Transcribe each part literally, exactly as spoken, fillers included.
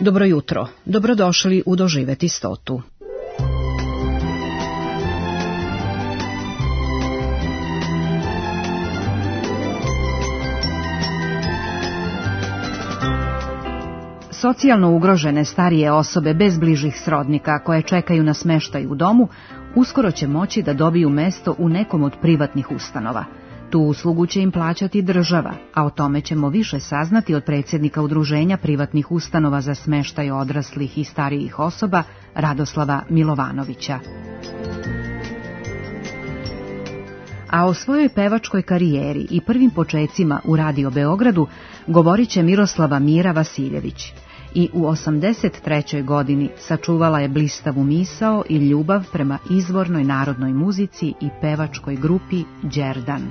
Dobro jutro, dobrodošli u Doživeti stotu. Socijalno ugrožene starije osobe bez bližih srodnika koje čekaju na smeštaj u domu, uskoro će moći da dobiju mesto u nekom od privatnih ustanova. Tu uslugu će im plaćati država, a o tome ćemo više saznati od predsjednika Udruženja privatnih ustanova za smeštaj odraslih i starijih osoba, Radoslava Milovanovića. A o svojoj pevačkoj karijeri i prvim počecima u Radio Beogradu govorit će Miroslava Mira Vasiljević. I u osamdeset trećoj godini sačuvala je blistavu misao i ljubav prema izvornoj narodnoj muzici i pevačkoj grupi Đerdan.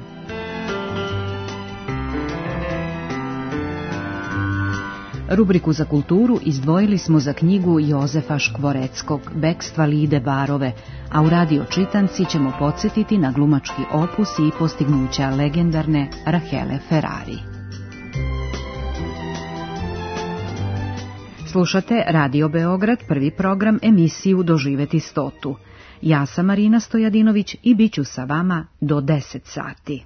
Rubriku za kulturu izdvojili smo za knjigu Jozefa Škvoreckog Bekstva Lide Barove, a u radio čitanci ćemo podsjetiti na glumački opus i postignuća legendarne Rahele Ferrari. Slušate Radio Beograd, prvi program, emisiju Doživeti stotu. Ja sam Marina Stojadinović i bit ću sa vama do deset sati.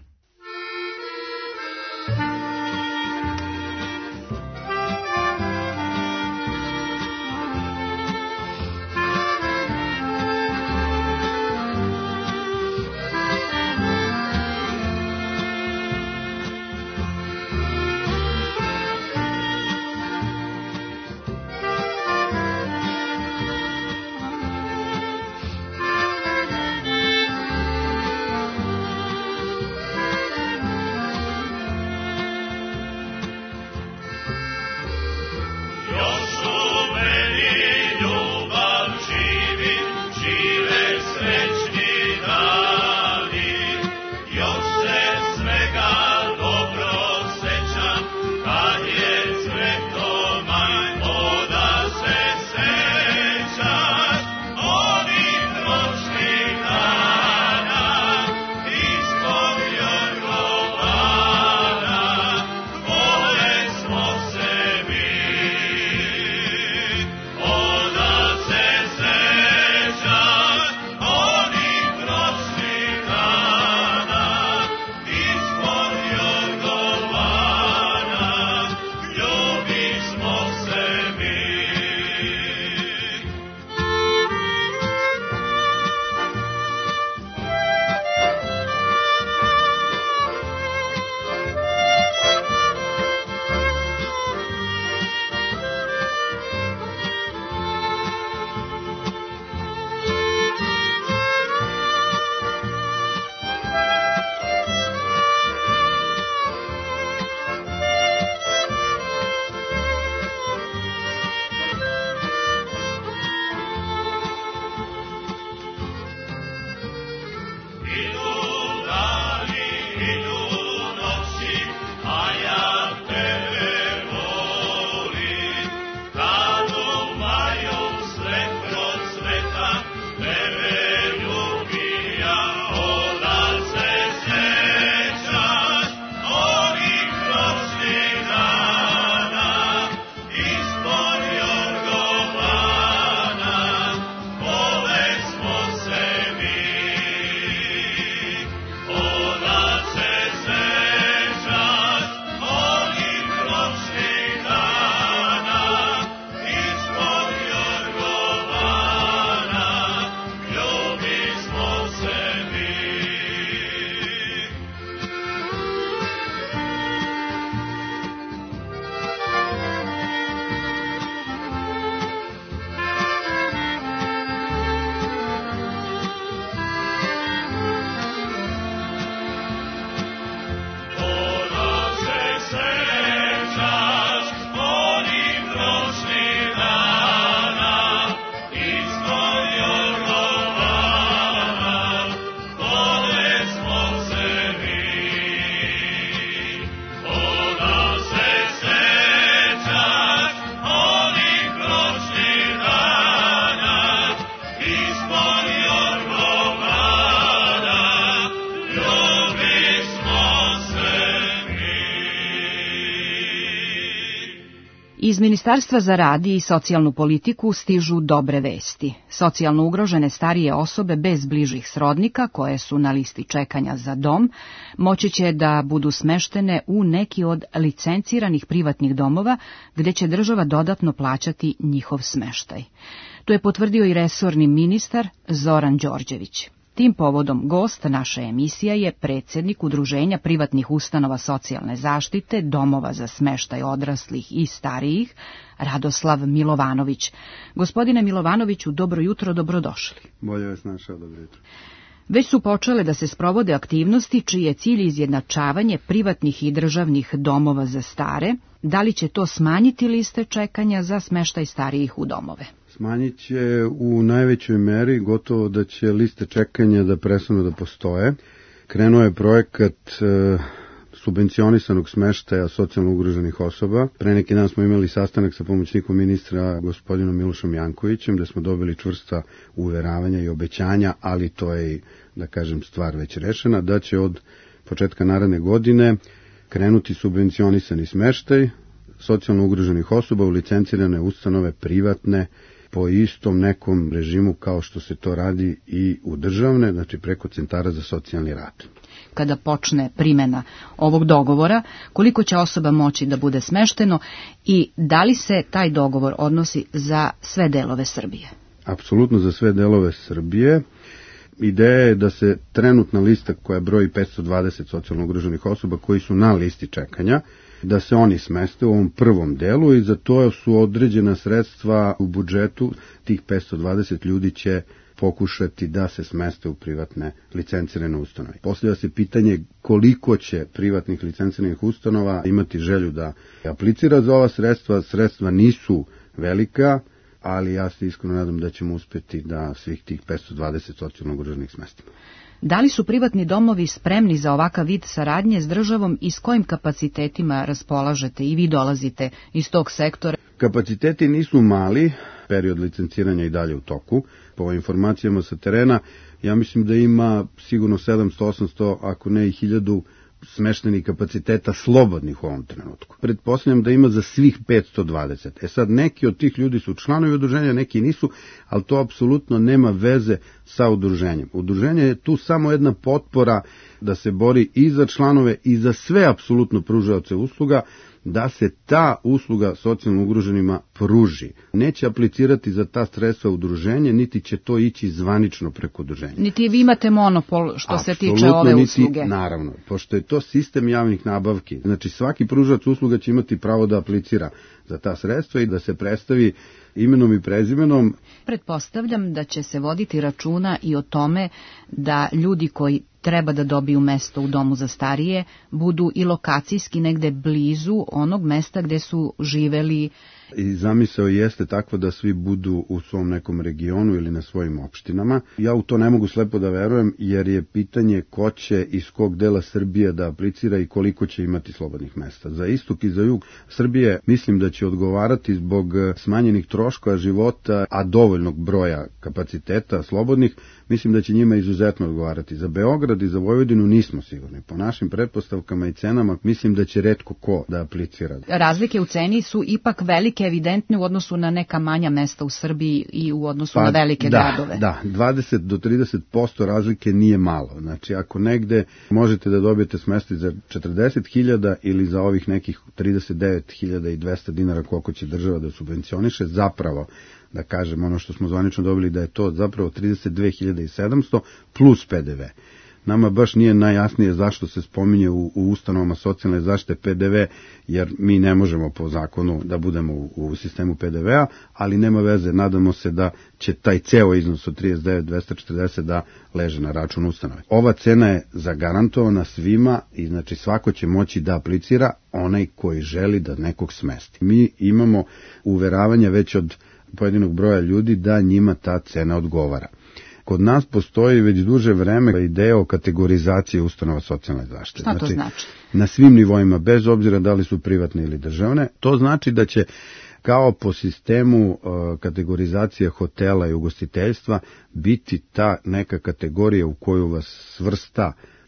Iz Ministarstva za rad i socijalnu politiku stižu dobre vesti. Socijalno ugrožene starije osobe bez bližih srodnika, koje su na listi čekanja za dom, moći će da budu smeštene u neki od licenciranih privatnih domova, gde će država dodatno plaćati njihov smeštaj. To je potvrdio i resorni ministar Zoran Đorđević. Tim povodom gost naše emisije je predsjednik Udruženja privatnih ustanova socijalne zaštite, domova za smeštaj odraslih i starijih, Radoslav Milovanović. Gospodine Milovanoviću, dobro jutro, dobrodošli. Bolje vas našao, dobro jutro. Već su počele da se sprovode aktivnosti čiji je cilj izjednačavanje privatnih i državnih domova za stare. Da li će to smanjiti liste čekanja za smeštaj starijih u domove? Smanjit će u najvećoj meri, gotovo da će liste čekanja da prestanu da postoje. Krenuo je projekat e, subvencionisanog smeštaja socijalno ugroženih osoba. Pre neki dan smo imali sastanak sa pomoćnikom ministra gospodinom Milošom Jankovićem, gde smo dobili čvrsta uveravanja i obećanja, ali to je, da kažem, stvar već rešena, da će od početka naredne godine krenuti subvencionisani smeštaj socijalno ugroženih osoba u licencirane ustanove privatne po istom nekom režimu kao što se to radi i u državne, znači preko centara za socijalni rad. Kada počne primjena ovog dogovora, koliko će osoba moći da bude smešteno i da li se taj dogovor odnosi za sve delove Srbije? Apsolutno za sve delove Srbije. Ideja je da se trenutna lista koja broji petsto dvadeset socijalno ugroženih osoba koji su na listi čekanja, da se oni smeste u ovom prvom delu i za to su određena sredstva u budžetu. Tih petsto dvadeset ljudi će pokušati da se smeste u privatne licencirane ustanove. Postavlja se pitanje koliko će privatnih licenciranih ustanova imati želju da aplicira za ova sredstva. Sredstva nisu velika, ali ja se iskreno nadam da ćemo uspjeti da svih tih petsto dvadeset socijalno ugroženih smestimo. Da li su privatni domovi spremni za ovakav vid saradnje s državom i s kojim kapacitetima raspolažete i vi dolazite iz tog sektora? Kapaciteti nisu mali, period licenciranja i dalje u toku. Po informacijama sa terena, ja mislim da ima sigurno sedamsto osamsto, ako ne i hiljadu smeštenih kapaciteta slobodnih u ovom trenutku. Pretpostavljam da ima za svih petsto dvadeset. E sad, neki od tih ljudi su članovi udruženja, neki nisu, ali to apsolutno nema veze sa udruženjem. Udruženje je tu samo jedna potpora da se bori i za članove i za sve apsolutno pružaoce usluga, da se ta usluga socijalno ugroženima pruži. Neće aplicirati za ta sredstva udruženje, niti će to ići zvanično preko udruženja. Niti vi imate monopol što Apsolutno, se tiče ove niti, usluge. Naravno, pošto je to sistem javnih nabavki. Znači svaki pružaoc usluga će imati pravo da aplicira za ta sredstva i da se predstavi imenom i prezimenom. Pretpostavljam da će se voditi računa i o tome da ljudi koji treba da dobiju mesto u domu za starije budu i lokacijski negde blizu onog mesta gde su živeli. I zamisao jeste takva da svi budu u svom nekom regionu ili na svojim opštinama. Ja u to ne mogu slepo da verujem, jer je pitanje ko će iz kog dela Srbije da aplicira i koliko će imati slobodnih mesta. Za istok i za jug Srbije mislim da će odgovarati zbog smanjenih troškova života, a dovoljnog broja kapaciteta slobodnih, mislim da će njima izuzetno odgovarati. Za Beograd i za Vojvodinu nismo sigurni. Po našim pretpostavkama i cenama mislim da će retko ko da aplicira. Razlike u ceni su ipak velike, evidentne u odnosu na neka manja mesta u Srbiji i u odnosu pa, na velike da, gradove. Da, dvadeset do trideset posto razlike nije malo. Znači, ako negde možete da dobijete smestaj za četrdeset hiljada ili za ovih nekih trideset devet hiljada i dvesta dinara koliko će država da subvencioniše, zapravo, da kažem, ono što smo zvanično dobili da je to zapravo trideset dve hiljade sedamsto plus P D V. Nama baš nije najjasnije zašto se spominje u, u ustanovama socijalne zaštite P D V, jer mi ne možemo po zakonu da budemo u, u sistemu P D V-a, ali nema veze, nadamo se da će taj ceo iznos od trideset devet hiljada dvesta četrdeset da leže na račun ustanove. Ova cena je zagarantovana svima i znači svako će moći da aplicira, onaj koji želi da nekog smesti. Mi imamo uveravanja već od pojedinog broja ljudi da njima ta cena odgovara. Kod nas postoji već duže vreme ideja o kategorizaciji ustanova socijalne zaštite. Šta to znači? Na svim nivoima, bez obzira da li su privatne ili državne, to znači da će kao po sistemu uh, kategorizacije hotela i ugostiteljstva biti ta neka kategorija u koju vas svrsta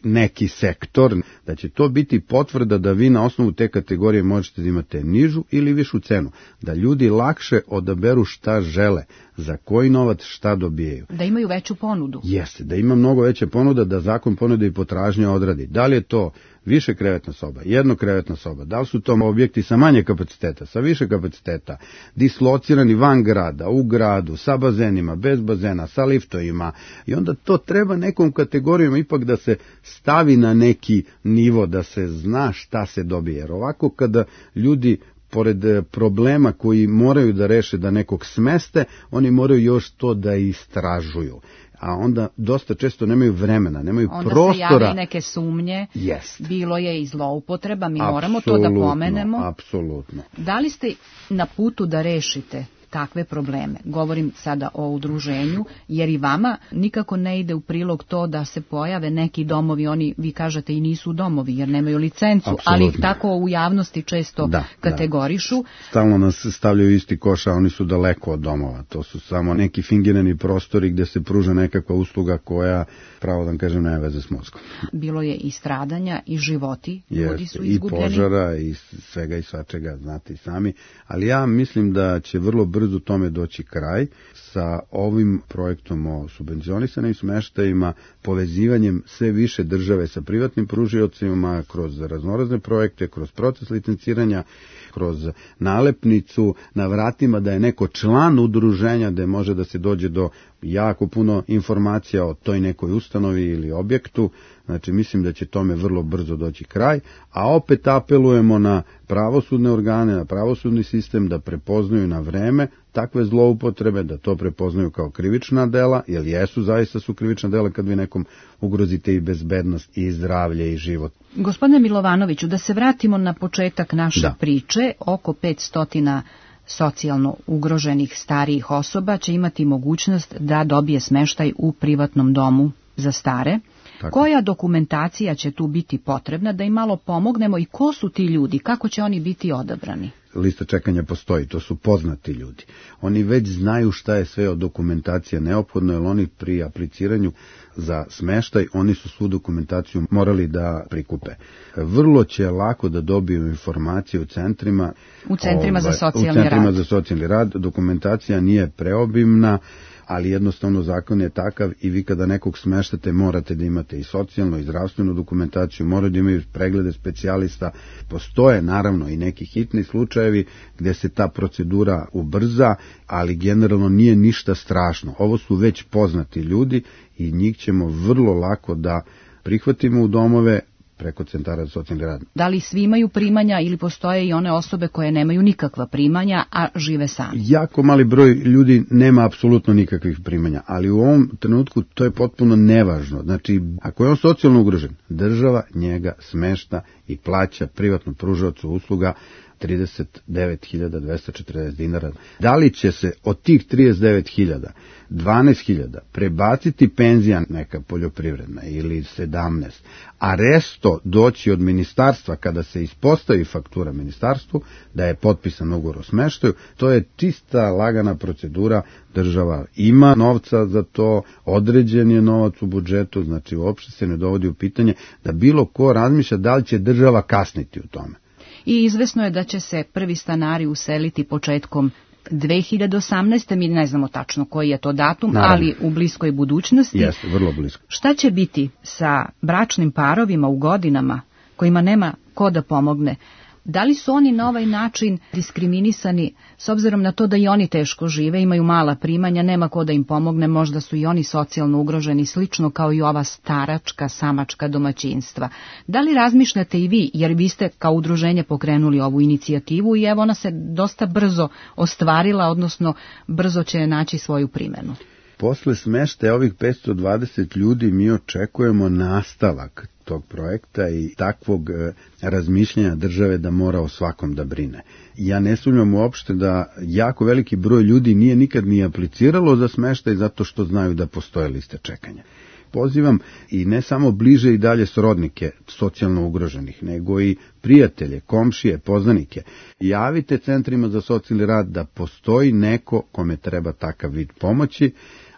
neki sektor, da će to biti potvrda da vi na osnovu te kategorije možete da imate nižu ili višu cenu, da ljudi lakše odaberu šta žele, za koji novac šta dobijaju. Da imaju veću ponudu. Jeste, da ima mnogo veća ponuda, da zakon ponude i potražnja odradi. Da li je to više krevetna soba, jedno krevetna soba, da li su to objekti sa manje kapaciteta, sa više kapaciteta, dislocirani van grada, u gradu, sa bazenima, bez bazena, sa liftovima, i onda to treba nekom kategorijom ipak da se stavi na neki nivo, da se zna šta se dobije. Jer ovako kada ljudi pored problema koji moraju da reše da nekog smeste, oni moraju još to da istražuju. A onda dosta često nemaju vremena, nemaju onda prostora. Onda se javljaju neke sumnje, yes. Bilo je i zloupotreba, mi apsolutno, moramo to da pomenemo. Apsolutno. Da li ste na putu da rešite takve probleme? Govorim sada o udruženju, jer i vama nikako ne ide u prilog to da se pojave neki domovi, oni, vi kažete, i nisu domovi, jer nemaju licencu, apsolutno. Ali ih tako u javnosti često da, kategorišu. Da. Stalno nas stavljaju isti koš, a oni su daleko od domova. To su samo neki fingirani prostori gde se pruža nekakva usluga koja, pravo da kažem, nema veze s mozgom. Bilo je i stradanja, i životi, ljudi su izgubljeni. I požara, i svega i svačega, znate i sami. Ali ja mislim da će vrlo brzo tome doći kraj sa ovim projektom o subvencionisanim smeštajima, povezivanjem sve više države sa privatnim pružiocima kroz raznorazne projekte, kroz proces licenciranja, kroz nalepnicu na vratima da je neko član udruženja, da može da se dođe do jako puno informacija o toj nekoj ustanovi ili objektu. Znači, mislim da će tome vrlo brzo doći kraj, a opet apelujemo na pravosudne organe, na pravosudni sistem da prepoznaju na vreme takve zloupotrebe, da to prepoznaju kao krivična dela, jer jesu, zaista su krivična dela kad vi nekom ugrozite i bezbednost, i zdravlje, i život. Gospodine Milovanoviću, da se vratimo na početak naše da. priče, oko petsto socijalno ugroženih starijih osoba će imati mogućnost da dobije smeštaj u privatnom domu za stare. Tako. Koja dokumentacija će tu biti potrebna da im malo pomognemo i ko su ti ljudi, kako će oni biti odabrani? Lista čekanja postoji, to su poznati ljudi. Oni već znaju šta je sve od dokumentacije neophodno, jer oni pri apliciranju za smeštaj, oni su svu dokumentaciju morali da prikupe. Vrlo će lako da dobiju informacije u centrima. U centrima ovaj, za socijalni rad. U centrima rad. za socijalni rad. Dokumentacija nije preobimna, ali jednostavno zakon je takav i vi kada nekog smeštate morate da imate i socijalnu i zdravstvenu dokumentaciju, morate da imaju preglede specijalista. Postoje naravno i neki hitni slučajevi gde se ta procedura ubrza, ali generalno nije ništa strašno. Ovo su već poznati ljudi i njih ćemo vrlo lako da prihvatimo u domove preko centara za socijalni rad. Da li svi imaju primanja ili postoje i one osobe koje nemaju nikakva primanja, a žive sami? Jako mali broj ljudi nema apsolutno nikakvih primanja, ali u ovom trenutku to je potpuno nevažno. Znači, ako je on socijalno ugrožen, država njega smešta i plaća privatnom pružaocu usluga trideset devet hiljada dvesta četrdeset dinara. Da li će se od tih trideset devet hiljada dvanaest hiljada prebaciti penzija neka poljoprivredna ili sedamnaest, a resto doći od ministarstva kada se ispostavi faktura ministarstvu da je potpisan ugovor o smeštaju, to je čista lagana procedura. Država ima novca za to, određen je novac u budžetu, znači uopšte se ne dovodi u pitanje da bilo ko razmišlja da li će država kasniti u tome. I izvesno je da će se prvi stanari useliti početkom dve hiljade osamnaeste. Mi ne znamo tačno koji je to datum, naravno, ali u bliskoj budućnosti. Jeste, vrlo blisko. Šta će biti sa bračnim parovima u godinama kojima nema ko da pomogne? Da li su oni na ovaj način diskriminisani s obzirom na to da i oni teško žive, imaju mala primanja, nema ko da im pomogne, možda su i oni socijalno ugroženi, slično kao i ova staračka, samačka domaćinstva? Da li razmišljate i vi, jer vi ste kao udruženje pokrenuli ovu inicijativu i evo ona se dosta brzo ostvarila, odnosno brzo će naći svoju primjenu? Posle smeštaja ovih petsto dvadeset ljudi mi očekujemo nastavak tog projekta i takvog e, razmišljanja države da mora o svakom da brine. Ja ne sumnjam uopšte da jako veliki broj ljudi nije nikad ni apliciralo za smeštaj zato što znaju da postoje liste čekanja. Pozivam i ne samo bliže i dalje srodnike socijalno ugroženih, nego i prijatelje, komšije, poznanike. Javite centrima za socijalni rad da postoji neko kome treba takav vid pomoći,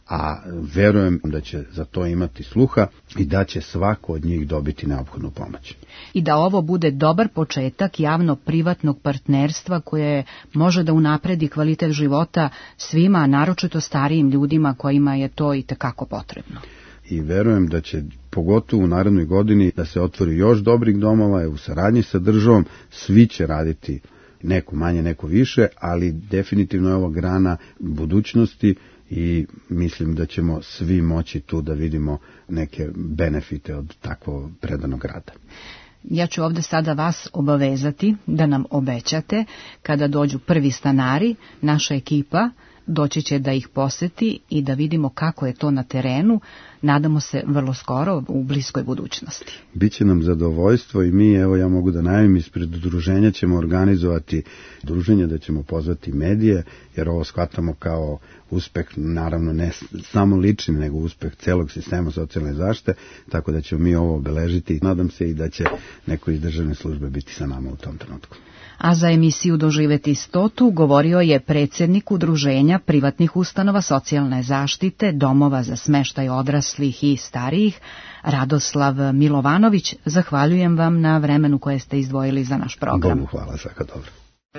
a verujem da će za to imati sluha i da će svako od njih dobiti neophodnu pomoć. I da ovo bude dobar početak javno-privatnog partnerstva koje može da unapredi kvalitet života svima, a naročito starijim ljudima kojima je to i tekako potrebno. I verujem da će pogotovo u narednoj godini da se otvori još dobrih domova u saradnji sa državom, svi će raditi neko manje, neko više, ali definitivno je ovo grana budućnosti i mislim da ćemo svi moći tu da vidimo neke benefite od takvog predanog rada. Ja ću ovde sada vas obavezati da nam obećate kada dođu prvi stanari, naša ekipa doći će da ih poseti i da vidimo kako je to na terenu, nadamo se vrlo skoro u bliskoj budućnosti. Biće nam zadovoljstvo i mi, evo ja mogu da najavim, ispred udruženja ćemo organizovati druženje, da ćemo pozvati medije, jer ovo shvatamo kao uspeh, naravno ne samo lični, nego uspeh celog sistema socijalne zaštite, tako da ćemo mi ovo obeležiti. Nadam se i da će neko iz državne službe biti sa nama u tom trenutku. A za emisiju Doživeti stotu govorio je predsjednik Udruženja privatnih ustanova socijalne zaštite, domova za smeštaj odraslih i starijih, Radoslav Milovanović. Zahvaljujem vam na vremenu koje ste izdvojili za naš program. Bogu hvala, svaka dobro.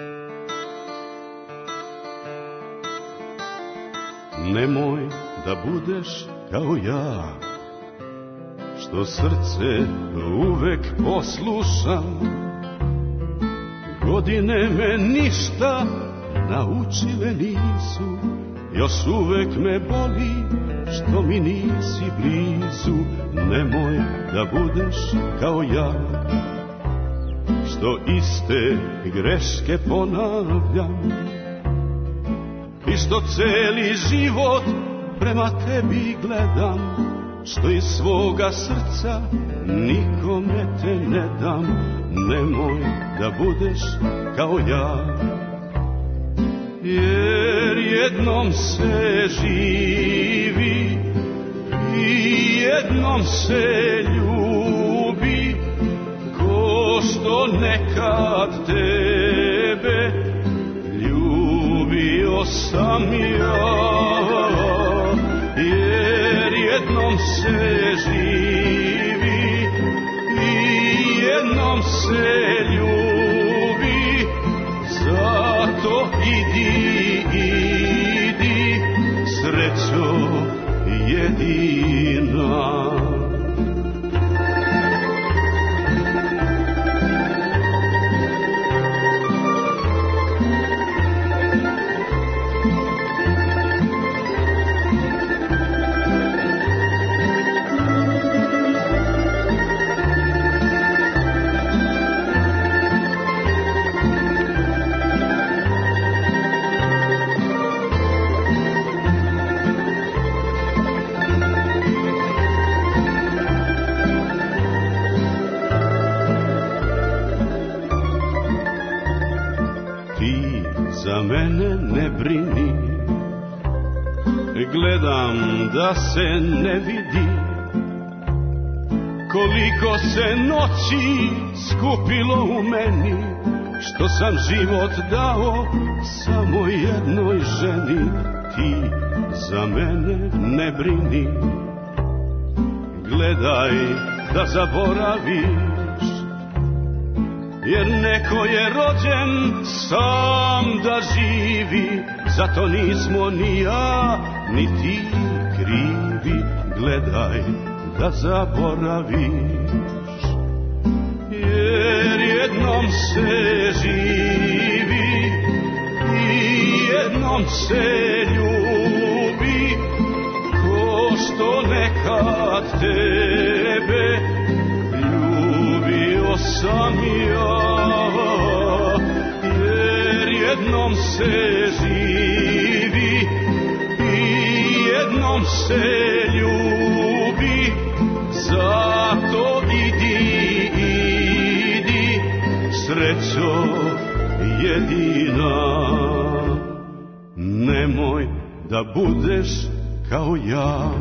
Nemoj da budeš kao ja, što srce uvek poslušam. Godine me ništa naučile nisu, još uvek me boli što mi nisi blizu. Nemoj da budeš kao ja, što iste greške ponavljam i što celi život prema tebi gledam, što iz svoga srca nikome te ne dam. Nemoj da budeš kao ja, jer jednom se živi i jednom se ljubi, ko što nekad tebe ljubio sam ja. Jer jednom se živi i jednom se ljubi, zato idi, idi, srećo jedina. Za mene ne brini, gledam da se ne vidi koliko se noći skupilo u meni, što sam život dao samo jednoj ženi. Ti za mene ne brini, gledaj da zaboraviš, jer neko je rođen sam da živi, zato nismo ni ja ni ti krivi. Gledaj da zaboraviš, jer jednom se živi i jednom se ljubi, ko što nekad tebe ljubio sam ja. Jer jednom se živi i jednom se ljubi, zato idi, idi, srećo jedina. Nemoj da budeš kao ja.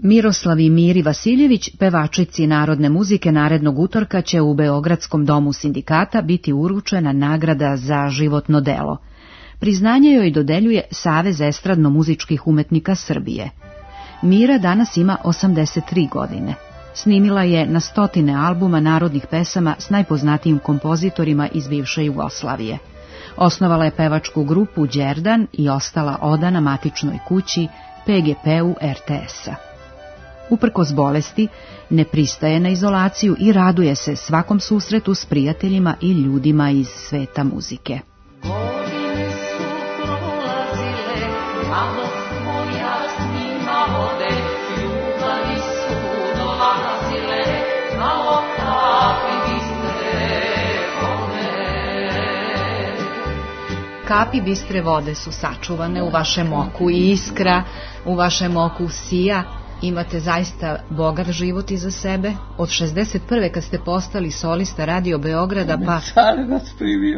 Miroslavi Miri Vasiljević, pevačici narodne muzike, narednog utorka će u Beogradskom domu sindikata biti uručena nagrada za životno delo. Priznanje joj dodeljuje Savez estradno-muzičkih umetnika Srbije. Mira danas ima osamdeset tri godine. Snimila je na stotine albuma narodnih pesama s najpoznatijim kompozitorima iz bivše Jugoslavije. Osnovala je pevačku grupu Đerdan i ostala odana matičnoj kući P G P-u R T S-a. Uprkos bolesti, ne pristaje na izolaciju i raduje se svakom susretu s prijateljima i ljudima iz sveta muzike. Godine su prolazile, a dok moja s njima ode, ljubavi su dolazile, kao kapi bistre vode. Kapi bistre vode su sačuvane u vašem oku i iskra u vašem oku sija. Imate zaista bogat život iza sebe. Od šezdeset prve kad ste postali solista Radio Beograda, pa... Carevac primio,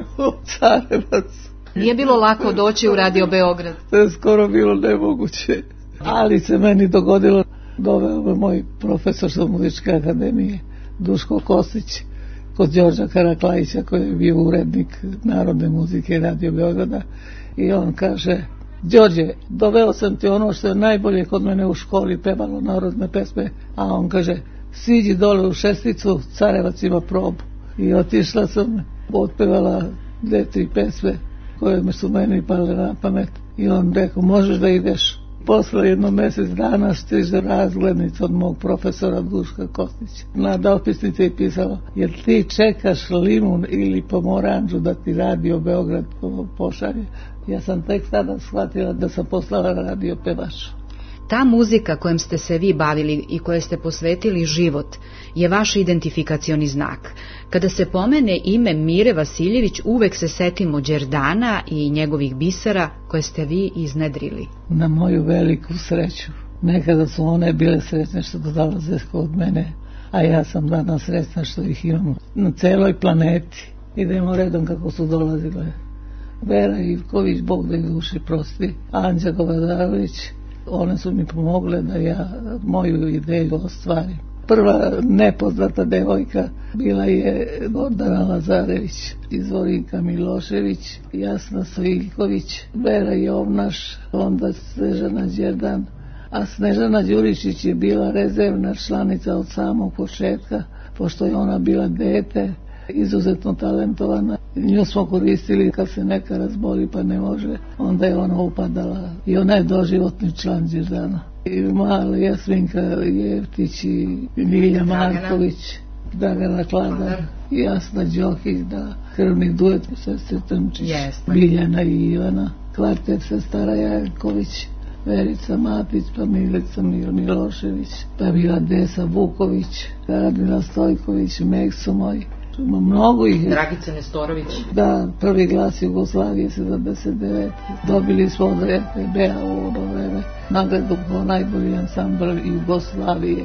Carevac. Nije bilo lako doći u Radio Beograd. To je skoro bilo nemoguće. Ali se meni dogodilo, doveo me moj profesor sa muzičke akademije, Duško Kostić, kod Đorđa Karaklajića, koji je bio urednik narodne muzike Radio Beograda. I on kaže: Đorđe, doveo sam ti ono što je najbolje kod mene u školi pevalo narodne pesme, a on kaže: siđi dole u šesticu, Carevac ima probu. I otišla sam, otpevala dve, tri pesme koje mi su meni pale na pamet. I on rekao: možeš da ideš. Posle jedno mjesec dana stiže razglednica od mog profesora Duška Kostića. Na dopisnici je pisalo: jer ti čekaš limun ili pomoranđu da ti Radio Beograd pošalje. Ja sam tek tada shvatila da sam postala radio pevač. Ta muzika kojom ste se vi bavili i koje ste posvetili život je vaš identifikacioni znak. Kada se pomene ime Mire Vasiljević, uvek se setimo Đerdana i njegovih bisera koje ste vi iznedrili. Na moju veliku sreću. Nekada su one bile sretne što dolaze kod mene, a ja sam danas sretna što ih imamo na celoj planeti. Idemo redom kako su dolazile. Vera Ivković, Bog da ih duši prosti, Anđa Govadarović, one su mi pomogle da ja moju ideju ostvarim. Prva nepoznata devojka bila je Gordana Lazarević, Izvorinka Milošević, Jasna Sviljković, Vera Jovnaš, onda Snežana Đerdan, a Snežana Đurišić je bila rezervna članica od samog početka, pošto je ona bila dete, izuzetno talentovana. Nju smo koristili kad se neka razboli pa ne može, onda je ona upadala i ona je doživotni član Đerdana. I mala Jasminka Jevtić i Milja Marković, Dragana Kladar, Jasna Đokić, da, krvni duet sestre Trnčić, Biljana i Ivana, kvartet sestara Janković, Verica Matić, pa Milica Milošević, pa bila Desa Vuković, Radmila Stojković, Meksu moj. Mnogo ih je. Dragica Nestorović. Da, prvi glas Jugoslavije sedamdeset devete. Dobili smo od R T B-a u ono vreme nagradu kao najbolji ansambl Jugoslavije.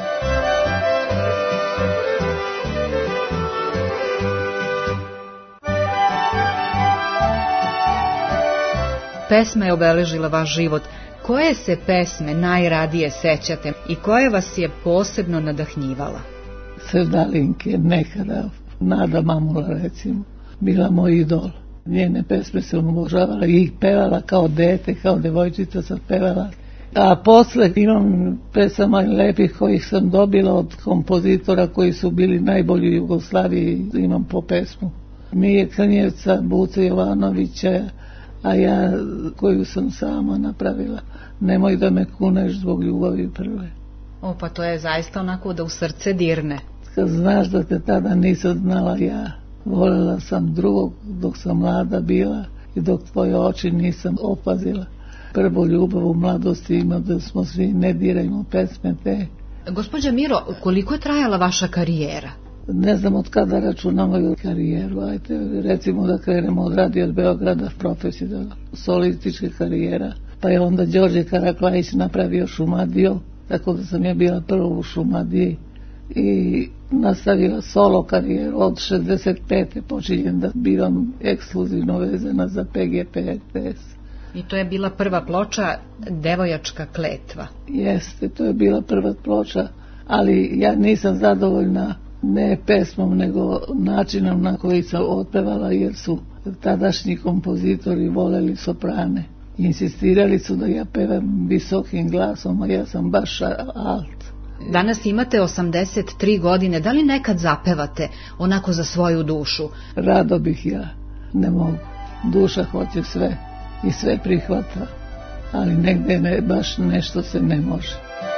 Pesma je obeležila vaš život. Koje se pesme najradije sećate i koje vas je posebno nadahnjivala? Srdalinke nekada, Nada Mamula recimo, bila moj idol. Njene pesme sam obožavala i ih pevala kao dete, kao devojčica sam pevala. A posle imam pesama lepih kojih sam dobila od kompozitora koji su bili najbolji u Jugoslaviji, imam po pesmu. Mije Krnjevca, Buce Jovanovića, a ja koju sam sama napravila, Nemoj da me kuneš zbog ljubavi prve. O, pa to je zaista onako da u srce dirne. Kad znaš da te tada nisam znala ja, voljela sam drugog dok sam mlada bila i dok tvoje oči nisam opazila. Prvu ljubav u mladosti ima da smo svi, ne dirajmo pesme te. Gospođa Miro, koliko je trajala vaša karijera? Ne znam od kada računam moju karijeru, ajte recimo da krenemo od Radio Beograda profesionalno, solističke karijera. Pa je onda Đorđe Karaklajić napravio Šumadiju, tako da sam ja bila prvo u Šumadiji i nastavila solo karijeru. Od šezdeset pete počinjem da bivam ekskluzivno vezana za P G P R T S. I to je bila prva ploča Devojačka kletva. Jeste, to je bila prva ploča, ali ja nisam zadovoljna ne pesmom, nego načinom na koji sam otpevala, jer su tadašnji kompozitori voleli soprane. Insistirali su da ja pevam visokim glasom, a ja sam baš alt. Danas imate osamdeset tri godine, da li nekad zapevate onako za svoju dušu? Rado bih ja, ne mogu. Duša hoće sve i sve prihvata, ali negde ne, baš nešto se ne može.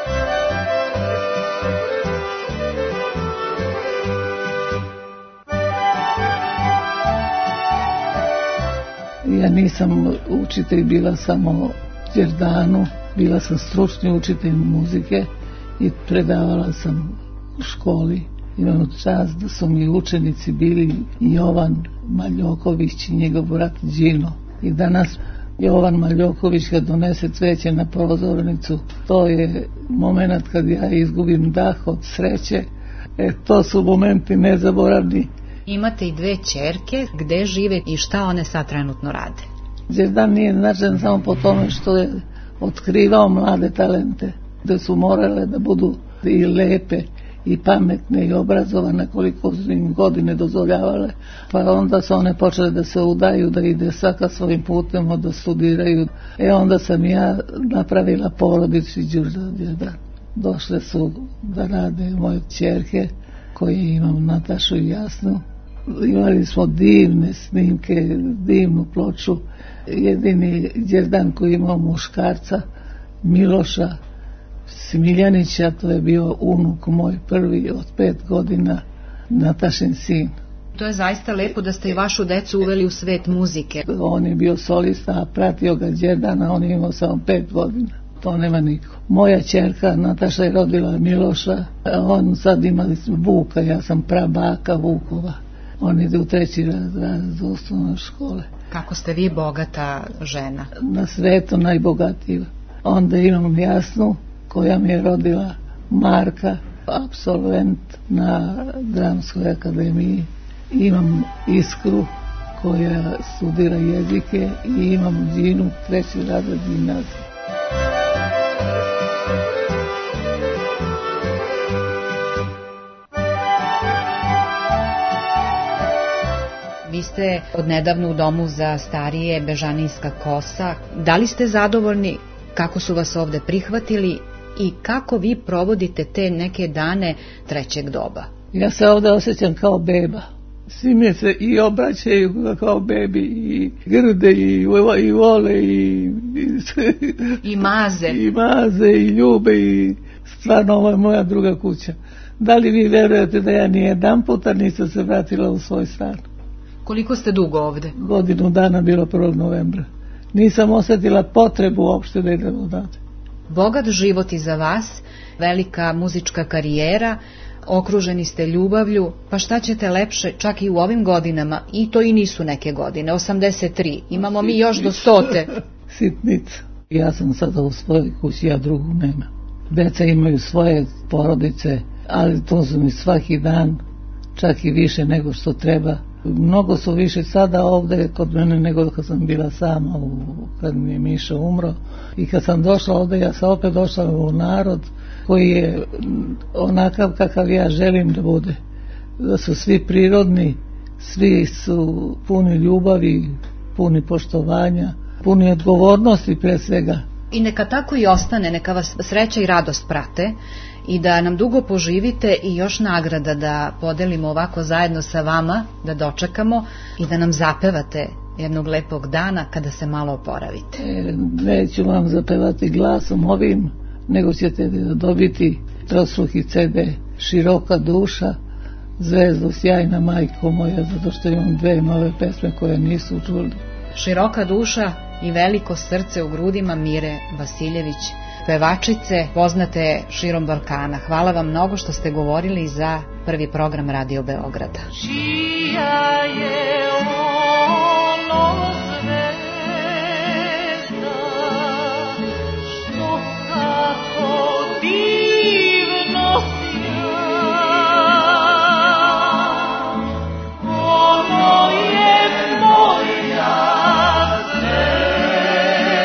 Ja nisam učitelj bila samo Đerdanu, bila sam stručni učitelj muzike i predavala sam u školi. Imam čast da su mi učenici bili Jovan Maljoković i njegov brat Đino. I danas Jovan Maljoković kad donese cveće na pozornicu, to je moment kad ja izgubim dah od sreće. E, to su momenti nezaboravni. Imate i dve ćerke, gde žive i šta one sad trenutno rade? Đerdan nije značajan samo po tome što je otkrivao mlade talente, da su morale da budu i lepe i pametne i obrazovane koliko su im godine dozvoljavale, pa onda su one počele da se udaju, da ide svaka svojim putem, da studiraju. E onda sam ja napravila porodicu Đerdan. Došle su da rade moje ćerke, koje imam, Natašu i Jasnu. Imali smo divne snimke, divnu ploču. Jedini Đerdan koji imao muškarca, Miloša Smiljanića, to je bio unuk moj prvi od pet godina, Natašin sin. To je zaista lepo da ste i vašu decu uveli u svet muzike. On je bio solista, a pratio ga Đerdana, on je imao samo pet godina. To nema niko. Moja ćerka Nataša je rodila Miloša, a on sad imali Vuka, ja sam prabaka Vukova. On ide u treći razred osnovne škole. Kako ste vi bogata žena? Na svetu najbogatija. Onda imam Jasnu, koja mi je rodila Marka, apsolvent na Dramskoj akademiji. Imam Iskru, koja studira jezike, i imam Đinu, treći razred gimnazije. Vi ste odnedavno u domu za starije Bežanijska kosa. Da li ste zadovoljni kako su vas ovde prihvatili i kako vi provodite te neke dane trećeg doba? Ja se ovde osjećam kao beba. Svi mi se i obraćaju kao bebi, i grde, i, i vole, i, i maze. I maze, i ljube, i stvarno ovo je moja druga kuća. Da li vi verujete da ja ni jedan puta nisam se vratila u svoj stan? Koliko ste dugo ovde? Godinu dana, bilo prvog novembra. Nisam osjetila potrebu uopšte da idem odavde. Bogat život iza vas, velika muzička karijera, okruženi ste ljubavlju, pa šta ćete lepše čak i u ovim godinama, i to i nisu neke godine, osamdeset tri, imamo mi još do stote. Sitnica. Ja sam sada u svojoj kući, ja drugu nema. Deca imaju svoje porodice, ali to su mi svaki dan, čak i više nego što treba. Mnogo su više sada ovde kod mene nego kad sam bila sama, u, kad mi je Miša umro. I kad sam došla ovde, ja sam opet došla u narod koji je onakav kakav ja želim da bude. Da su svi prirodni, svi su puni ljubavi, puni poštovanja, puni odgovornosti pre svega. I neka tako i ostane, neka vas sreća i radost prate i da nam dugo poživite i još nagrada da podelimo ovako zajedno sa vama, da dočekamo i da nam zapevate jednog lepog dana kada se malo oporavite. E, neću vam zapevati glasom ovim, nego ćete dobiti trosluhi ce de Široka duša, Zvezdo sjajna majko moja, zato što imam dve nove pesme koje nisu čuli. Široka duša i Veliko srce u grudima Mire Vasiljević, pevačice poznate širom Balkana. Hvala vam mnogo što ste govorili za prvi program Radio Beograda. Čija je ono zvezda, što tako divno sja, ono je moja zvezda.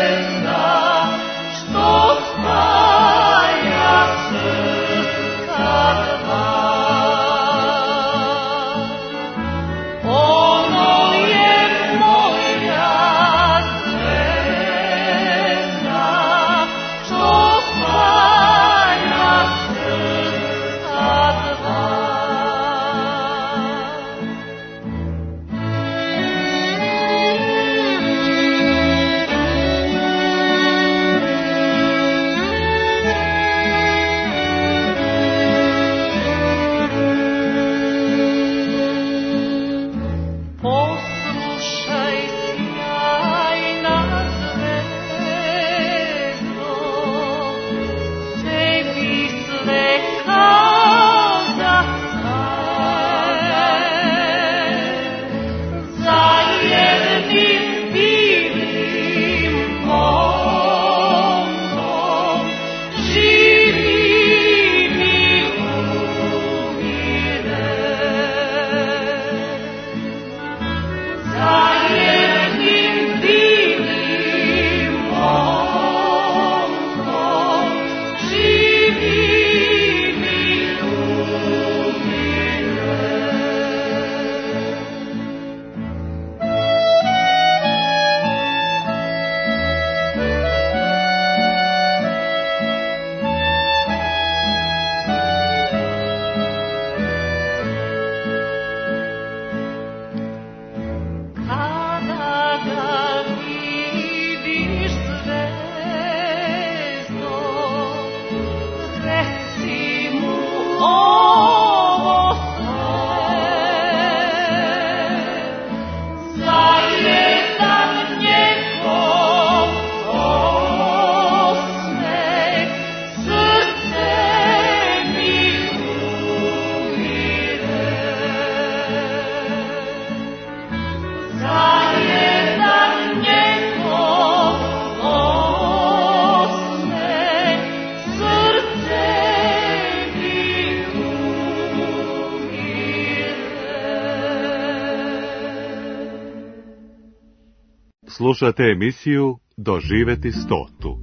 Slušate emisiju Doživeti stotu.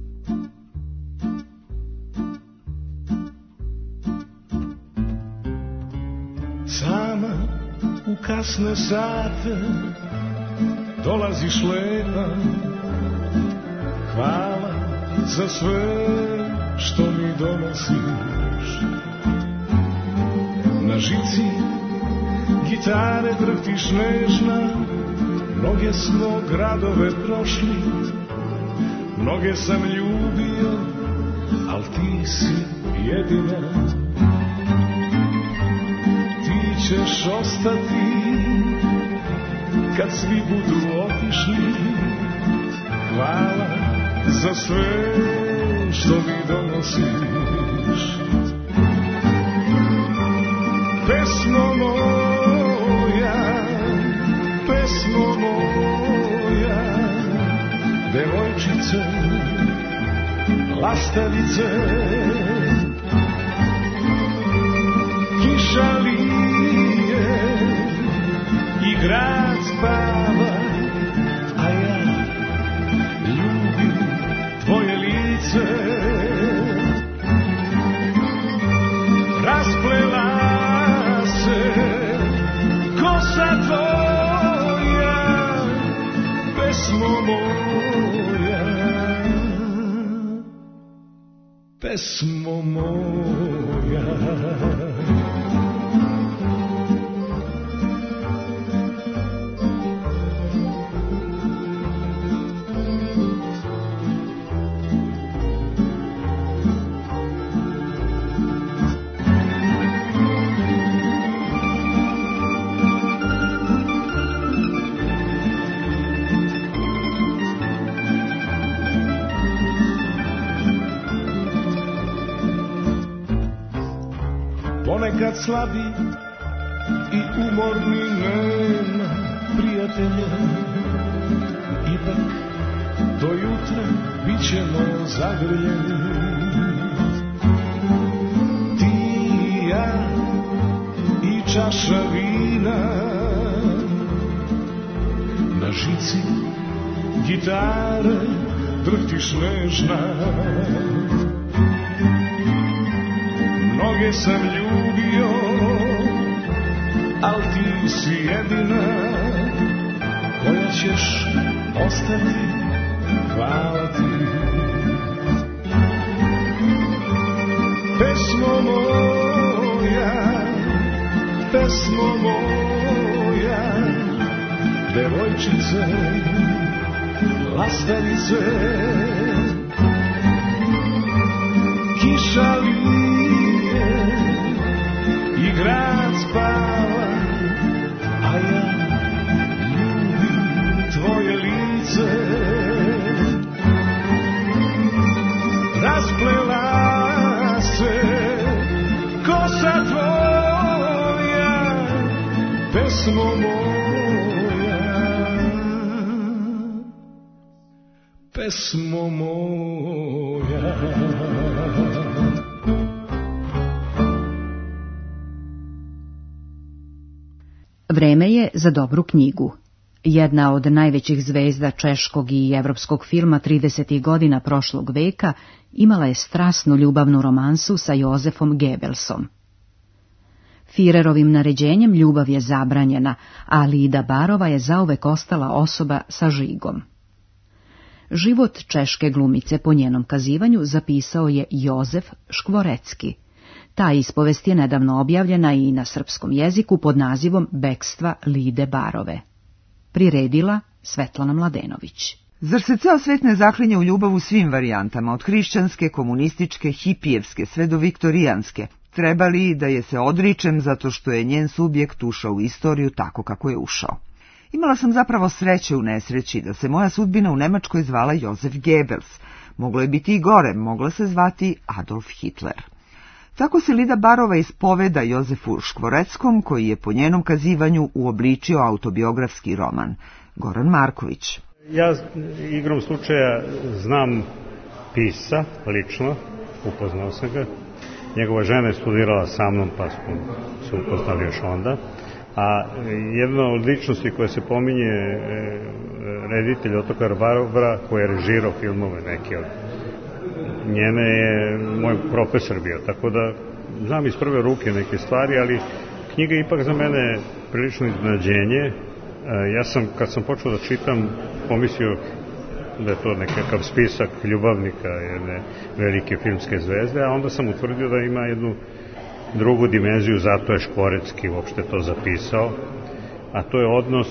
Sama u kasne sate dolaziš lepa, hvala za sve što mi donosiš. Na žici gitare drhtiš nežna, mnoge smo gradove prošli, mnoge sam ljubio, al ti si jedina. Ti ćeš ostati kad svi budu otišli. Hvala za sve što mi donosiš. Pesmo moja, pesmo moja, devojčice, lastavice, kiša lije i grad spava, a ja ljubim tvoje lice. Rasplela se kosa tvoja, pesmo moja, pesmo moja. Ponekad slabi i umorni, nema prijatelja, ipak do jutra bit ćemo zagrljeni. Ti i ja i čaša vina, na žici gitare drhtiš nežna. Mnoge sam ljubio, al ti si jedina koja ćeš ostati. Hvala ti. Pesmo moja, pesmo moja, devojčice, lastavice, kiša lije i grad spava, a ja ljubim tvoje lice. Rasplela se kosa tvoja, pesmo moja, pesmo moja. Vreme je za dobru knjigu. Jedna od najvećih zvezda češkog i evropskog filma tridesetih godina prošlog veka imala je strasnu ljubavnu romansu sa Josefom Goebbelsom. Firerovim naređenjem ljubav je zabranjena, a Lida Barova je zauvek ostala osoba sa žigom. Život češke glumice po njenom kazivanju zapisao je Jozef Škvorecki. Ta ispovest je nedavno objavljena i na srpskom jeziku pod nazivom Bekstva Lide Barove. Priredila Svetlana Mladenović. Zar se ceo svet ne zaklinje u ljubav u svim varijantama, od hrišćanske, komunističke, hipijevske, sve do viktorijanske? Treba li da je se odričem zato što je njen subjekt ušao u istoriju tako kako je ušao? Imala sam zapravo sreće u nesreći da se moja sudbina u Nemačkoj zvala Josef Goebbels. Moglo je biti i gore, mogla se zvati Adolf Hitler. Tako se Lida Barova ispoveda Jozefu Škvoreckom, koji je po njenom kazivanju uobličio autobiografski roman. Goran Marković. Ja igrom slučaja znam pisca lično, upoznao sam ga. Njegova žena je studirala sa mnom, pa smo se upoznali još onda. A jedna od ličnosti koja se pominje, reditelj Otakar Barbara, koji je režirao filmove neke od njene, je moj profesor bio, tako da znam iz prve ruke neke stvari, ali knjiga je ipak za mene prilično iznenađenje. Ja sam, kad sam počeo da čitam, pomislio da je to nekakav spisak ljubavnika jedne velike filmske zvezde, a onda sam utvrdio da ima jednu drugu dimenziju, zato je Škvorecki uopšte to zapisao, a to je odnos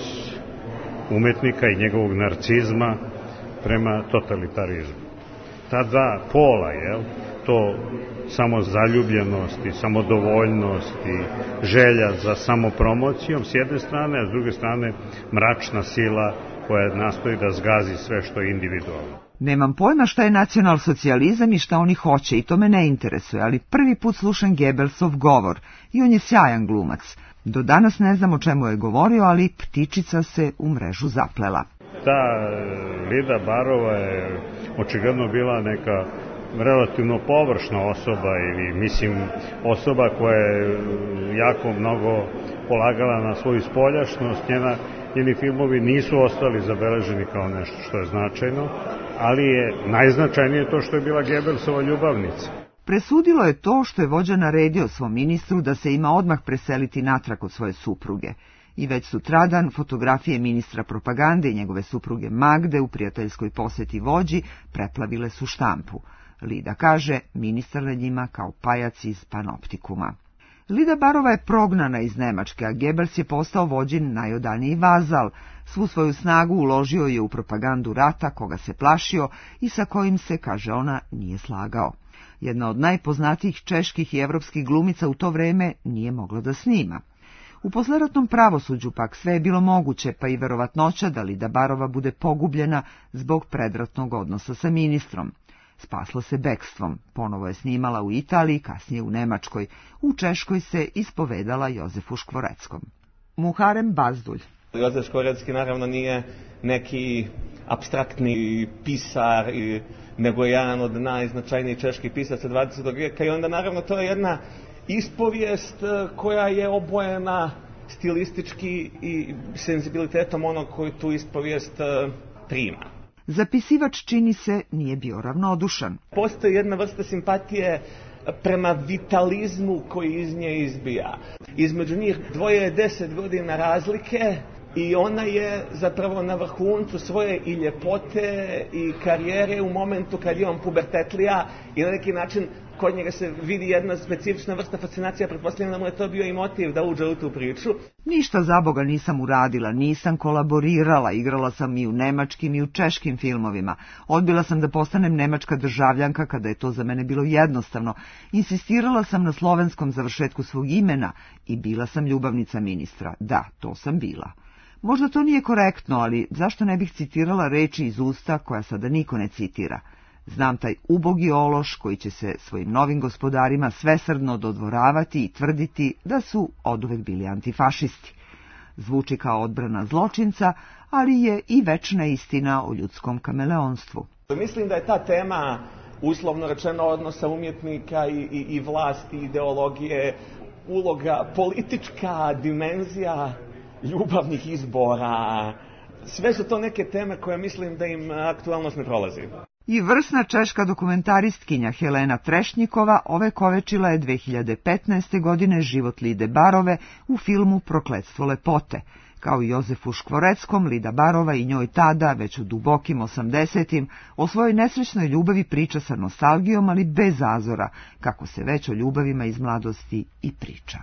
umetnika i njegovog narcizma prema totalitarizmu. Ta dva pola, jel, to samozaljubljenost i samodovoljnost i želja za samopromocijom s jedne strane, a s druge strane mračna sila koja nastoji da zgazi sve što je individualno. Nemam pojma šta je nacionalsocijalizam i šta oni hoće i to me ne interesuje, ali prvi put slušam Gebelsov govor i on je sjajan glumac. Do danas ne znam o čemu je govorio, ali ptičica se u mrežu zaplela. Ta Lida Barova je očigledno bila neka relativno površna osoba ili mislim osoba koja je jako mnogo polagala na svoju spoljašnost. Njena, njeni filmovi nisu ostali zabeleženi kao nešto što je značajno, ali je najznačajnije to što je bila Gebelsova ljubavnica. Presudilo je to što je vođa naredio svom ministru da se ima odmah preseliti natrag od svoje supruge. I već sutradan fotografije ministra propagande i njegove supruge Magde u prijateljskoj poseti vođi preplavile su štampu. Lida kaže, ministar na njima kao pajac iz panoptikuma. Lida Barova je prognana iz Nemačke, a Goebbels je postao vođin najodaniji vazal. Svu svoju snagu uložio je u propagandu rata, koga se plašio i sa kojim se, kaže ona, nije slagao. Jedna od najpoznatijih čeških i evropskih glumica u to vreme nije mogla da snima. U posleratnom pravosuđu pak sve je bilo moguće, pa i verovatnoća da Lida Barova bude pogubljena zbog predratnog odnosa sa ministrom. Spasla se bekstvom, ponovo je snimala u Italiji, kasnije u Nemačkoj, u Češkoj se ispovedala Jozefu Škvoreckom. Muharem Bazdulj. Jozef Škvorecki naravno nije neki apstraktni pisar, nego je jedan od najznačajnijih čeških pisaca dvadesetog vijeka i onda naravno to je jedna ispovijest koja je obojena stilistički i senzibilitetom onog koji tu ispovijest prima. Zapisivač, čini se, nije bio ravnodušan. Postoji jedna vrsta simpatije prema vitalizmu koji iz nje izbija. Između njih dvoje je deset godina razlike i ona je zapravo na vrhuncu svoje i ljepote i karijere u momentu kad je on pubertetlija i na neki način kod njega se vidi jedna specifična vrsta fascinacija, pretpostavljam da mu je to bio i motiv da uđe u tu priču. Ništa za Boga nisam uradila, nisam kolaborirala, igrala sam i u nemačkim i u češkim filmovima. Odbila sam da postanem nemačka državljanka kada je to za mene bilo jednostavno. Insistirala sam na slovenskom završetku svog imena i bila sam ljubavnica ministra. Da, to sam bila. Možda to nije korektno, ali zašto ne bih citirala reči iz usta koja sada niko ne citira? Znam taj ubogi ološ koji će se svojim novim gospodarima svesrdno dodvoravati i tvrditi da su oduvek bili antifašisti. Zvuči kao odbrana zločinca, ali je i večna istina o ljudskom kameleonstvu. Mislim da je ta tema, uslovno rečeno, odnosa umjetnika i, i, i vlasti, ideologije, uloga, politička dimenzija ljubavnih izbora. Sve su to neke teme koje mislim da im aktualnost ne prolazi. I vrsna češka dokumentaristkinja Helena Trešnjikova ovekovečila je dve hiljade petnaeste. godine život Lide Barove u filmu Prokletstvo lepote. Kao i Jozefu Škvoreckom, Lida Barova i njoj tada, već u dubokim osamdesetim, o svojoj nesrećnoj ljubavi priča sa nostalgijom, ali bez zazora, kako se već o ljubavima iz mladosti i priča.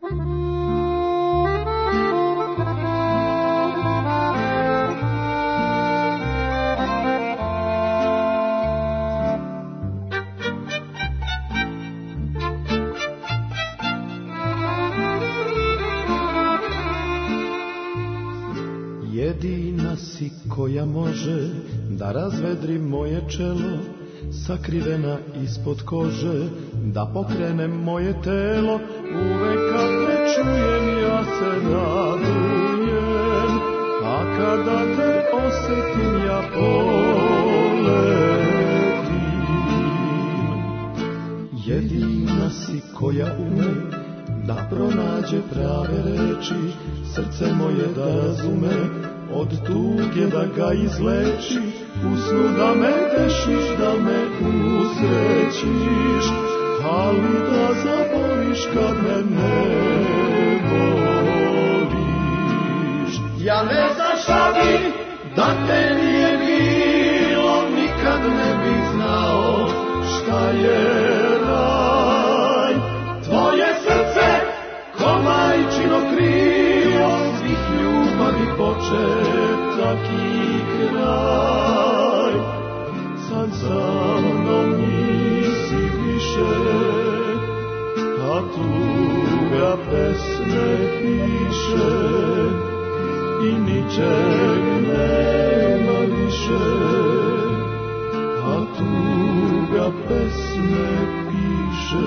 Jedina si koja može da razvedri moje čelo, sakrivena ispod kože, da pokrenem moje telo. Uvek kad te čujem ja se radujem, a kada te osetim ja poletim. Jedina si koja ume da pronađe prave reči, srce moje da razume, od tuge da ga izleči, u snu da me tešiš, da me usrećiš, ali da zaboliš kad me ne voliš. Ja ne znam šta bi, da te nije bilo, nikad ne bih znao šta je raj. Tvoje srce, ko majčino krilo, svih ljubavi početak i kraj. Sad za mnom nisi više, a tuga pesme piše, i ničeg nema više, a tuga pesme piše.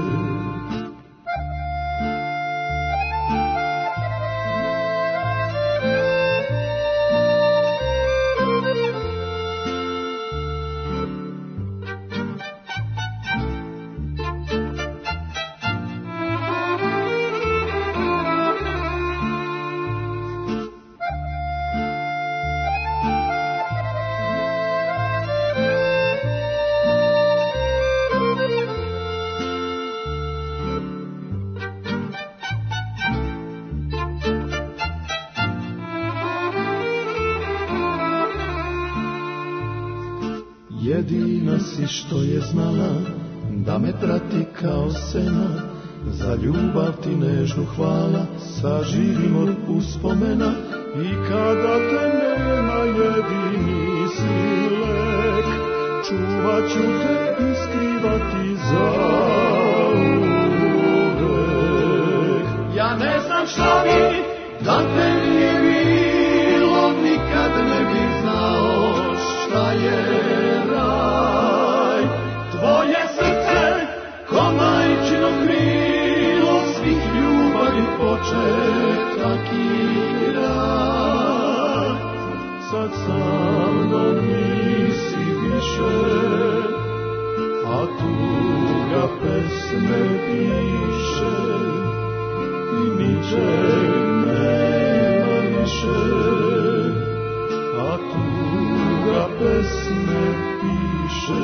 Jedina si što je znala, da me prati kao sena, za ljubav ti nežnu hvala, sa živim od uspomena, i kada te nema jedini si lek, čuvat ću te i skrivati zauvek. Ja ne znam šta bi, da te nije bilo, nikad ne bih znao šta je raj. Tvoje srce, ko majčino krilo, svih ljubavi početak i kraj. Sad sa mnom nisi više, a tuga pesme piše, i ničeg nema više, a tuga pesme piše.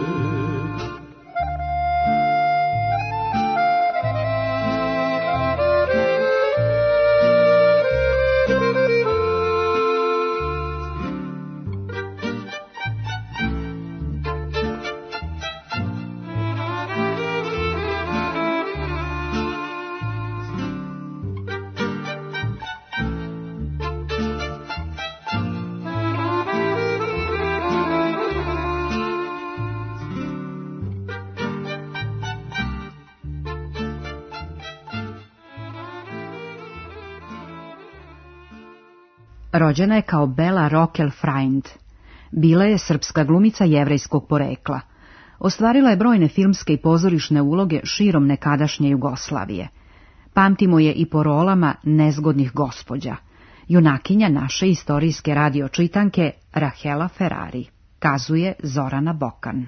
Rođena je kao Bela Rokel-Freind. Bila je srpska glumica jevrejskog porekla. Ostvarila je brojne filmske i pozorišne uloge širom nekadašnje Jugoslavije. Pamtimo je i po rolama nezgodnih gospođa. Junakinja naše istorijske radio čitanke Rahela Ferrari. Kazuje Zorana Bokan.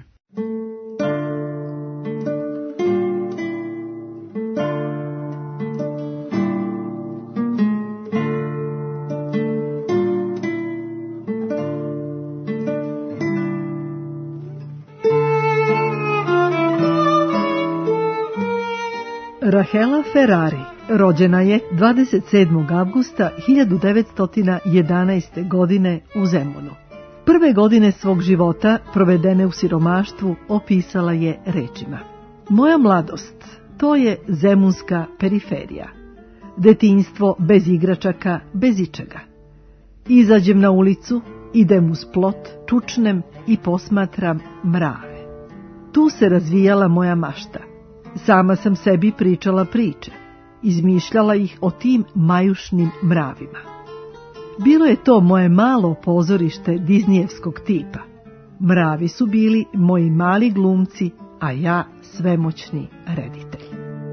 Rahela Ferrari rođena je dvadeset sedmog avgusta hiljadu devetsto jedanaeste. godine u Zemunu. Prve godine svog života, provedene u siromaštvu, opisala je rečima: moja mladost, to je zemunska periferija. Detinjstvo bez igračaka, bez ičega. Izađem na ulicu, idem uz plot, čučnem i posmatram mrave. Tu se razvijala moja mašta. Sama sam sebi pričala priče, izmišljala ih o tim majušnim mravima. Bilo je to moje malo pozorište Diznijevskog tipa. Mravi su bili moji mali glumci, a ja svemoćni reditelj.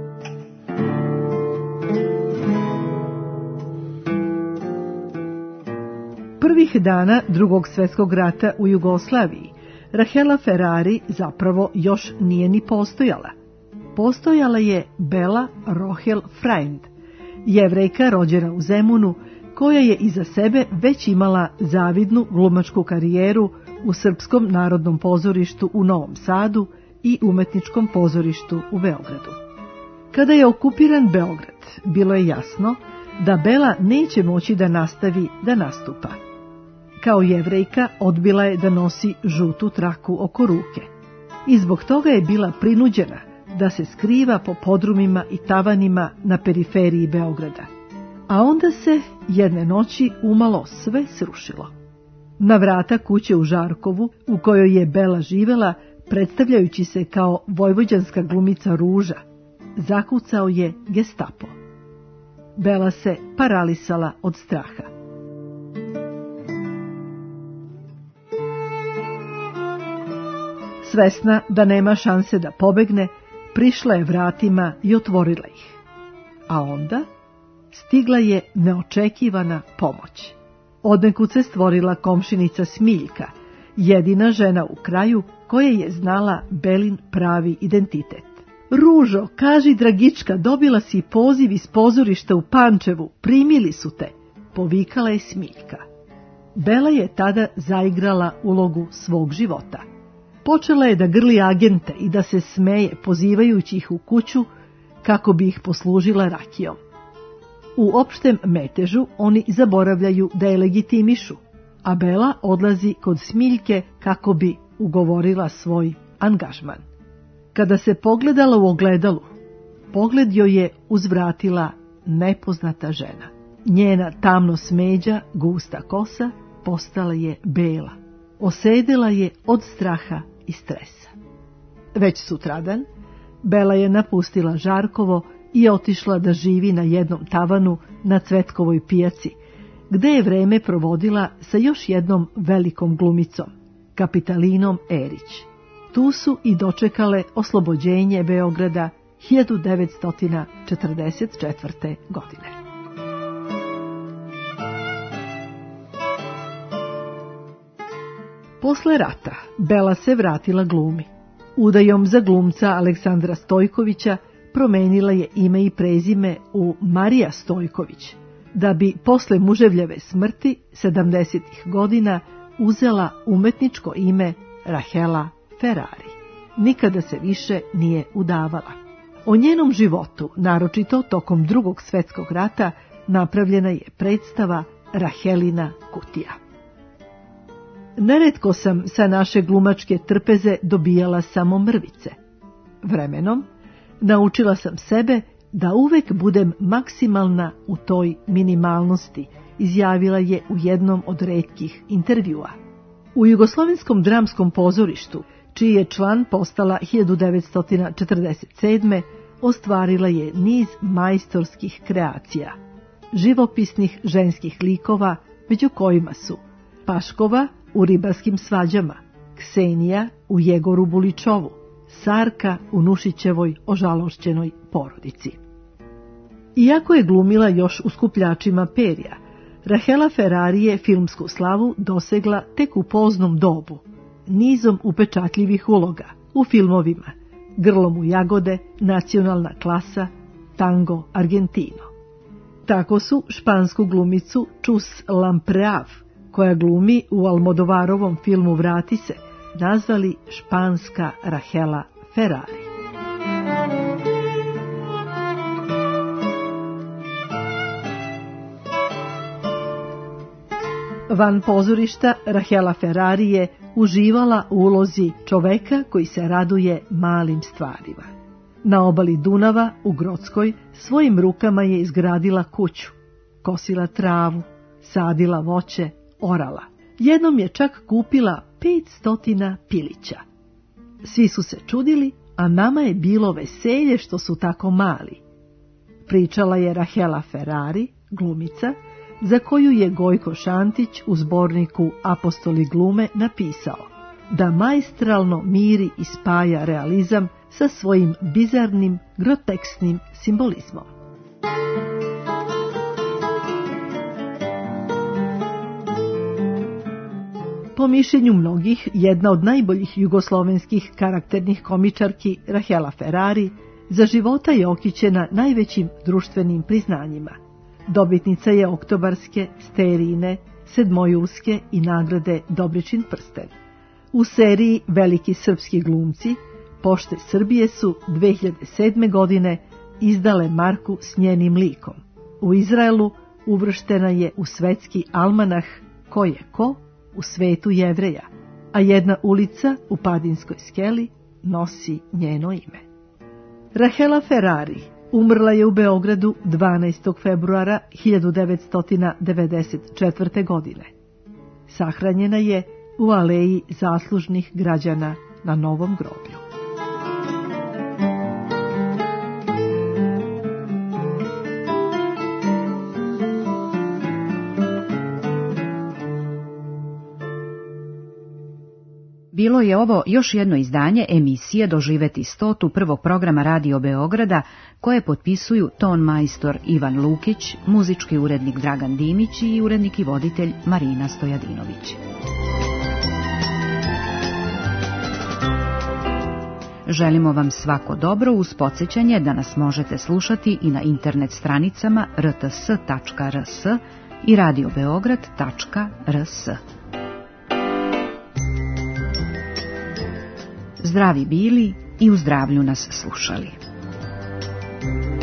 Prvih dana Drugog svjetskog rata u Jugoslaviji Rahela Ferrari zapravo još nije ni postojala. postojala je Bela Rohel Freund, Jevrejka rođena u Zemunu, koja je iza sebe već imala zavidnu glumačku karijeru u Srpskom narodnom pozorištu u Novom Sadu i Umetničkom pozorištu u Beogradu. Kada je okupiran Beograd, bilo je jasno da Bela neće moći da nastavi da nastupa. Kao Jevrejka odbila je da nosi žutu traku oko ruke i zbog toga je bila prinuđena da se skriva po podrumima i tavanima na periferiji Beograda. A onda se jedne noći umalo sve srušilo. Na vrata kuće u Žarkovu, u kojoj je Bela živela, predstavljajući se kao vojvođanska glumica Ruža, zakucao je Gestapo. Bela se paralisala od straha. Svesna da nema šanse da pobegne, prišla je vratima i otvorila ih. A onda stigla je neočekivana pomoć. Odnekud se stvorila komšinica Smiljka, jedina žena u kraju koja je znala Belin pravi identitet. Ružo, kaži Dragička, dobila si poziv iz pozorišta u Pančevu, primili su te, povikala je Smiljka. Bela je tada zaigrala ulogu svog života. Počela je da grli agente i da se smeje, pozivajući ih u kuću kako bi ih poslužila rakijom. U opštem metežu oni zaboravljaju da je legitimišu, a Bela odlazi kod Smiljke kako bi ugovorila svoj angažman. Kada se pogledala u ogledalu, pogled joj je uzvratila nepoznata žena. Njena tamno smeđa, gusta kosa postala je bela. Osedela je od straha i stresa. Već sutradan, Bela je napustila Žarkovo i otišla da živi na jednom tavanu na Cvetkovoj pijaci, gde je vreme provodila sa još jednom velikom glumicom, Kapitalinom Erić. Tu su i dočekale oslobođenje Beograda hiljadu devetsto četrdeset četvrte. godine. Posle rata Bela se vratila glumi. Udajom za glumca Aleksandra Stojkovića promenila je ime i prezime u Marija Stojković, da bi posle muževljeve smrti sedamdesetih godina uzela umetničko ime Rahela Ferrari. Nikada se više nije udavala. O njenom životu, naročito tokom Drugog svjetskog rata, napravljena je predstava Rahelina kutija. Neretko sam sa naše glumačke trpeze dobijala samo mrvice. Vremenom naučila sam sebe da uvek budem maksimalna u toj minimalnosti, izjavila je u jednom od retkih intervjua. U Jugoslovenskom dramskom pozorištu, čiji je član postala hiljadu devetsto četrdeset sedme. ostvarila je niz majstorskih kreacija, živopisnih ženskih likova, među kojima su Paškova u Ribarskim svađama, Ksenija u Jegoru Buličovu, Sarka u Nušićevoj ožalošćenoj porodici. Iako je glumila još u Skupljačima perja, Rahela Ferrari je filmsku slavu dosegla tek u poznom dobu, nizom upečatljivih uloga u filmovima Grlom u jagode, Nacionalna klasa, Tango Argentino. Tako su špansku glumicu Chus Lampreav, koja glumi u Almodovarovom filmu Vrati se, nazvali španska Rahela Ferrari. Van pozorišta Rahela Ferrari je uživala u ulozi čoveka koji se raduje malim stvarima. Na obali Dunava u Grockoj svojim rukama je izgradila kuću, kosila travu, sadila voće, orala. Jednom je čak kupila pet stotina pilića. Svi su se čudili, a nama je bilo veselje što su tako mali. Pričala je Rahela Ferrari, glumica, za koju je Gojko Šantić u zborniku Apostoli glume napisao da majstralno miri i spaja realizam sa svojim bizarnim, groteksnim simbolizmom. Po mišljenju mnogih, jedna od najboljih jugoslovenskih karakternih komičarki, Rahela Ferrari, Za života je okićena najvećim društvenim priznanjima. Dobitnica je Oktobarske, Sterine, Sedmojuske i nagrade Dobričin prsten. U seriji Veliki srpski glumci Pošte Srbije su dve hiljade sedme. godine izdale marku s njenim likom. U Izraelu uvrštena je u svetski almanah Ko je ko u svetu Jevreja, a jedna ulica u Padinskoj skeli nosi njeno ime. Rahela Ferrari umrla je u Beogradu dvanaestog februara hiljadu devetsto devedeset četvrte. godine. Sahranjena je u aleji zaslužnih građana na Novom groblju. Bilo je ovo još jedno izdanje emisije Doživeti stotu prvog programa Radio Beograda, koje potpisuju ton majstor Ivan Lukić, muzički urednik Dragan Dimić i urednik i voditelj Marina Stojadinović. Želimo vam svako dobro uz podsjećanje da nas možete slušati i na internet stranicama r t s tačka r s i radio beograd tačka r s. Zdravi bili i u zdravlju nas slušali.